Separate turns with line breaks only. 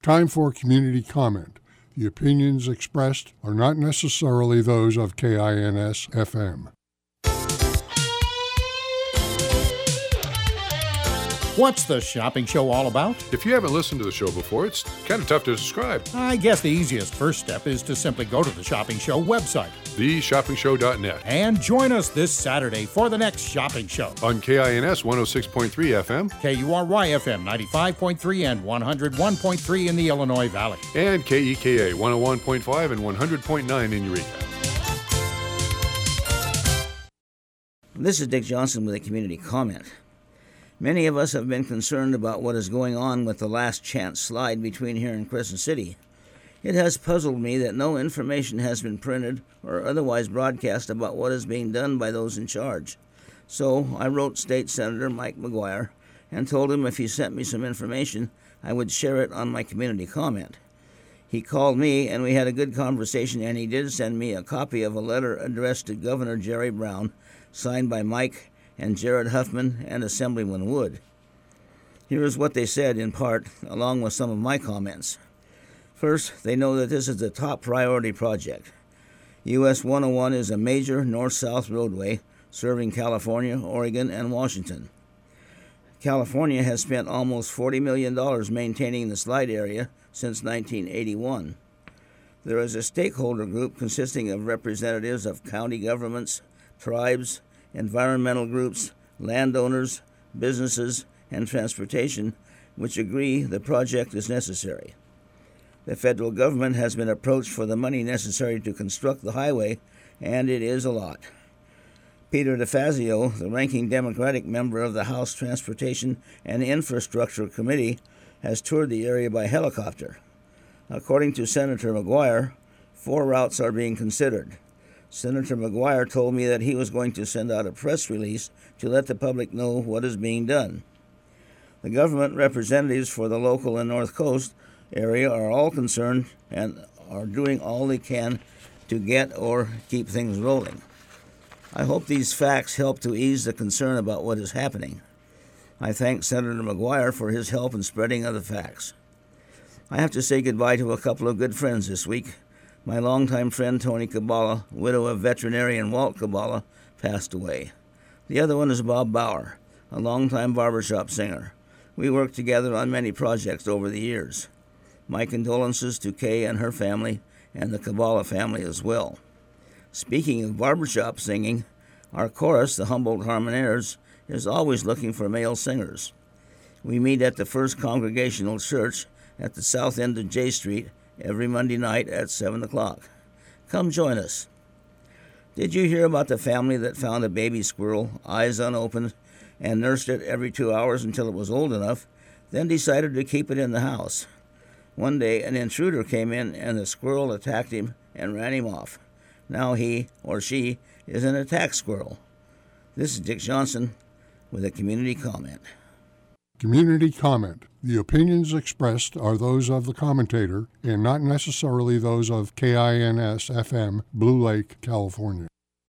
Time for community comment. The opinions expressed are not necessarily those of KINS FM.
What's the shopping show all about?
If you haven't listened to the show before, it's kind of tough to describe.
I guess the easiest first step is to simply go to the Shopping Show website,
theshoppingshow.net,
and join us this Saturday for the next shopping show.
On KINS 106.3 FM,
KURY FM 95.3 and 101.3 in the Illinois Valley,
and KEKA 101.5 and 100.9 in Eureka.
This is Dick Johnson with a community comment. Many of us have been concerned about what is going on with the last chance slide between here and Crescent City. It has puzzled me that no information has been printed or otherwise broadcast about what is being done by those in charge. So I wrote State Senator Mike McGuire and told him if he sent me some information, I would share it on my community comment. He called me and we had a good conversation, and he did send me a copy of a letter addressed to Governor Jerry Brown, signed by Mike and Jared Huffman and Assemblyman Wood. Here is what they said in part, along with some of my comments. First, they know that this is the top priority project. US 101 is a major north-south roadway serving California, Oregon, and Washington. California has spent almost $40 million maintaining the slide area since 1981. There is a stakeholder group consisting of representatives of county governments, tribes, environmental groups, landowners, businesses, and transportation, which agree the project is necessary. The federal government has been approached for the money necessary to construct the highway, and it is a lot. Peter DeFazio, the ranking Democratic member of the House Transportation and Infrastructure Committee, has toured the area by helicopter. According to Senator McGuire, 4 routes are being considered. Senator McGuire told me that he was going to send out a press release to let the public know what is being done. The government representatives for the local and North Coast area are all concerned and are doing all they can to get or keep things rolling. I hope these facts help to ease the concern about what is happening. I thank Senator McGuire for his help in spreading of the facts. I have to say goodbye to a couple of good friends this week. My longtime friend Tony Cabala, widow of veterinarian Walt Cabala, passed away. The other one is Bob Bauer, a longtime barbershop singer. We worked together on many projects over the years. My condolences to Kay and her family, and the Cabala family as well. Speaking of barbershop singing, our chorus, the Humboldt Harmonaires, is always looking for male singers. We meet at the First Congregational Church at the south end of J Street every Monday night at 7 o'clock. Come join us. Did you hear about the family that found a baby squirrel, eyes unopened, and nursed it every 2 hours until it was old enough, then decided to keep it in the house? One day, an intruder came in and the squirrel attacked him and ran him off. Now he, or she, is an attack squirrel. This is Dick Johnson with a community comment.
Community comment. The opinions expressed are those of the commentator and not necessarily those of KINS FM, Blue Lake, California.